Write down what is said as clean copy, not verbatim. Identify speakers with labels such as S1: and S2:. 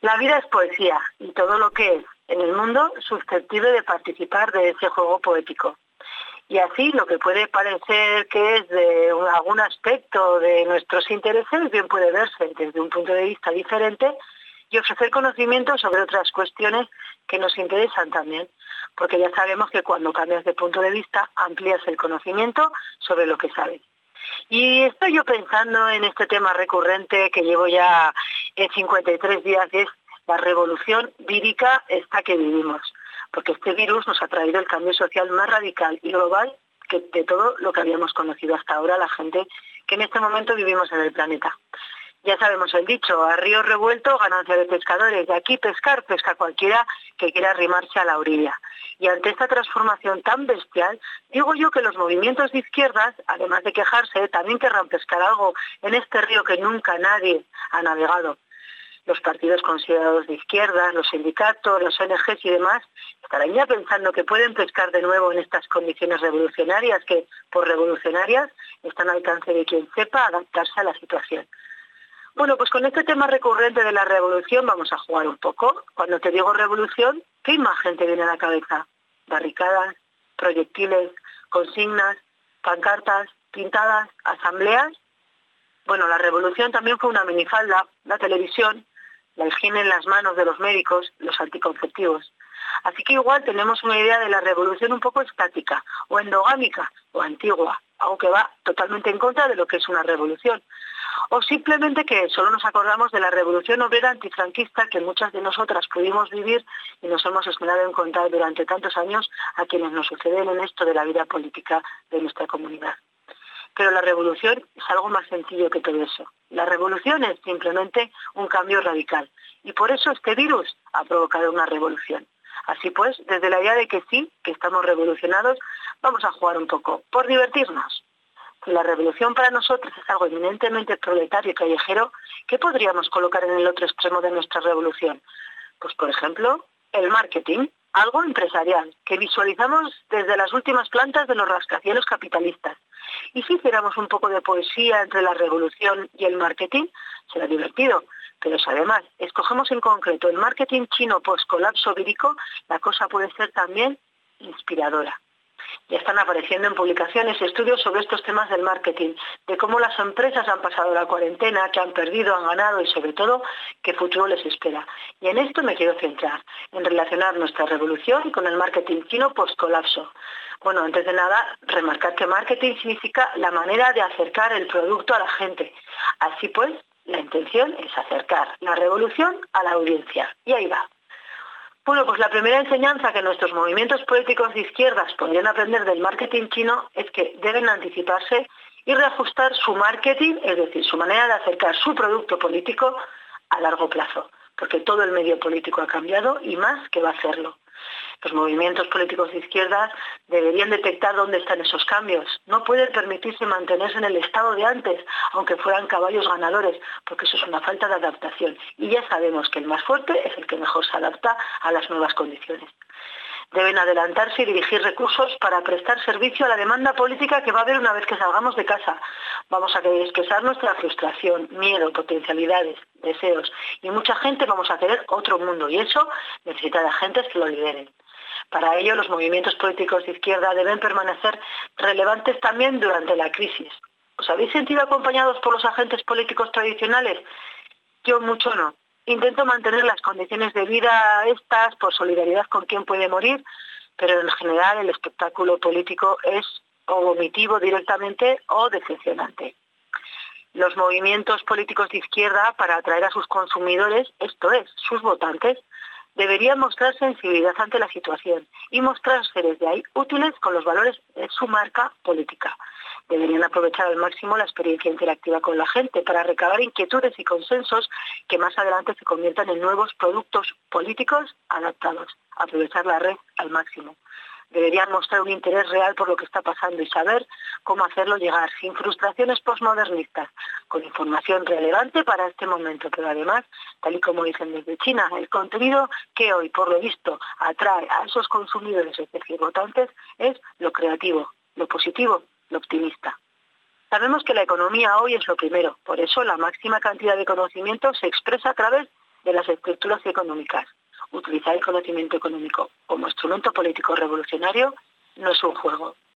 S1: La vida es poesía y todo lo que es en el mundo susceptible de participar de ese juego poético. Y así lo que puede parecer que es de algún aspecto de nuestros intereses, bien puede verse desde un punto de vista diferente y ofrecer conocimiento sobre otras cuestiones que nos interesan también, porque ya sabemos que cuando cambias de punto de vista amplías el conocimiento sobre lo que sabes. Y estoy yo pensando en este tema recurrente que llevo ya 53 días, que es la revolución vírica esta que vivimos, porque este virus nos ha traído el cambio social más radical y global que de todo lo que habíamos conocido hasta ahora la gente que en este momento vivimos en el planeta. Ya sabemos el dicho, a río revuelto, ganancia de pescadores. De aquí pescar, pesca cualquiera que quiera arrimarse a la orilla. Y ante esta transformación tan bestial, digo yo que los movimientos de izquierdas, además de quejarse, también querrán pescar algo en este río que nunca nadie ha navegado. Los partidos considerados de izquierdas, los sindicatos, los ONGs y demás, estarán ya pensando que pueden pescar de nuevo en estas condiciones revolucionarias que, por revolucionarias, están al alcance de quien sepa adaptarse a la situación. Bueno, pues con este tema recurrente de la revolución vamos a jugar un poco. Cuando te digo revolución, ¿qué imagen te viene a la cabeza? Barricadas, proyectiles, consignas, pancartas, pintadas, asambleas. Bueno, la revolución también fue una minifalda, la televisión, la higiene en las manos de los médicos, los anticonceptivos. Así que igual tenemos una idea de la revolución un poco estática, o endogámica, o antigua, algo que va totalmente en contra de lo que es una revolución. O simplemente que solo nos acordamos de la revolución obrera antifranquista que muchas de nosotras pudimos vivir y nos hemos esmerado en contar durante tantos años a quienes nos suceden en esto de la vida política de nuestra comunidad. Pero la revolución es algo más sencillo que todo eso. La revolución es simplemente un cambio radical. Y por eso este virus ha provocado una revolución. Así pues, desde la idea de que sí, que estamos revolucionados, vamos a jugar un poco, por divertirnos. Si la revolución para nosotros es algo eminentemente proletario y callejero, ¿qué podríamos colocar en el otro extremo de nuestra revolución? Pues, por ejemplo, el marketing, algo empresarial, que visualizamos desde las últimas plantas de los rascacielos capitalistas. Y si hiciéramos un poco de poesía entre la revolución y el marketing, será divertido. Pero si además escogemos en concreto el marketing chino post-colapso vírico, la cosa puede ser también inspiradora. Ya están apareciendo en publicaciones estudios sobre estos temas del marketing, de cómo las empresas han pasado la cuarentena, que han perdido, han ganado y sobre todo qué futuro les espera. Y en esto me quiero centrar, en relacionar nuestra revolución con el marketing chino post-colapso. Bueno, antes de nada, remarcar que marketing significa la manera de acercar el producto a la gente. Así pues, la intención es acercar la revolución a la audiencia. Y ahí va. Bueno, pues la primera enseñanza que nuestros movimientos políticos de izquierdas podrían aprender del marketing chino es que deben anticiparse y reajustar su marketing, es decir, su manera de acercar su producto político a largo plazo, porque todo el medio político ha cambiado y más que va a hacerlo. Los movimientos políticos de izquierdas deberían detectar dónde están esos cambios. No pueden permitirse mantenerse en el estado de antes, aunque fueran caballos ganadores, porque eso es una falta de adaptación. Y ya sabemos que el más fuerte es el que mejor se adapta a las nuevas condiciones. Deben adelantarse y dirigir recursos para prestar servicio a la demanda política que va a haber una vez que salgamos de casa. Vamos a querer expresar nuestra frustración, miedo, potencialidades, deseos. Y mucha gente vamos a querer otro mundo y eso necesita de agentes que lo lideren. Para ello, los movimientos políticos de izquierda deben permanecer relevantes también durante la crisis. ¿Os habéis sentido acompañados por los agentes políticos tradicionales? Yo mucho no. Intento mantener las condiciones de vida estas por solidaridad con quien puede morir, pero en general el espectáculo político es o vomitivo directamente o decepcionante. Los movimientos políticos de izquierda, para atraer a sus consumidores, esto es, sus votantes, deberían mostrar sensibilidad ante la situación y mostrarse desde ahí útiles con los valores de su marca política. Deberían aprovechar al máximo la experiencia interactiva con la gente para recabar inquietudes y consensos que más adelante se conviertan en nuevos productos políticos adaptados. Aprovechar la red al máximo. Deberían mostrar un interés real por lo que está pasando y saber cómo hacerlo llegar, sin frustraciones postmodernistas, con información relevante para este momento, pero además, tal y como dicen desde China, el contenido que hoy, por lo visto, atrae a esos consumidores, es decir, votantes, es lo creativo, lo positivo, lo optimista. Sabemos que la economía hoy es lo primero, por eso la máxima cantidad de conocimiento se expresa a través de las estructuras económicas. Utilizar el conocimiento económico como instrumento político revolucionario no es un juego,